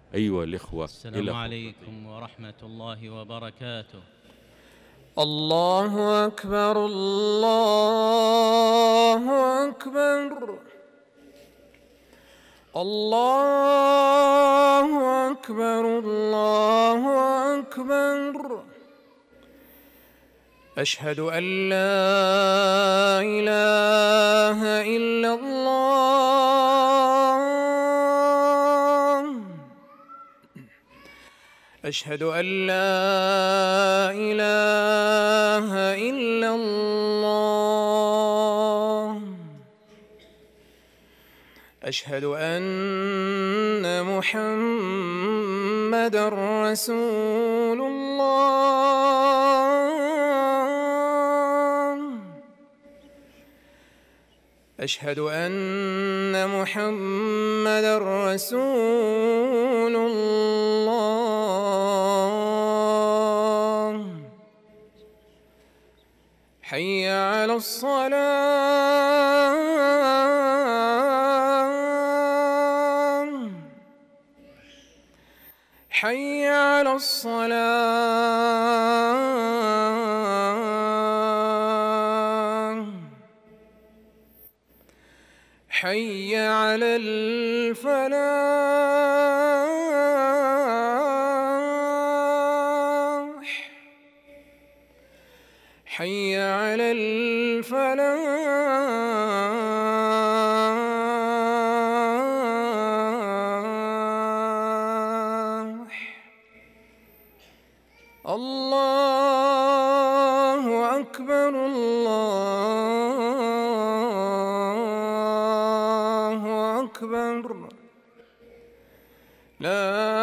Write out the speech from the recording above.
أيها الإخوة، السلام عليكم ورحمة الله وبركاته. الله أكبر الله أكبر الله أكبر الله أكبر. أشهد أن لا إله إلا الله. أشهد أن لا إله إلا الله. أشهد أن محمدًا رسول الله. أشهد أن محمدًا رسول الله. حي على الصلاة. حي على الصلاة. حي على الفلاح. حي على الفلاح. الله أكبر الله أكبر. لا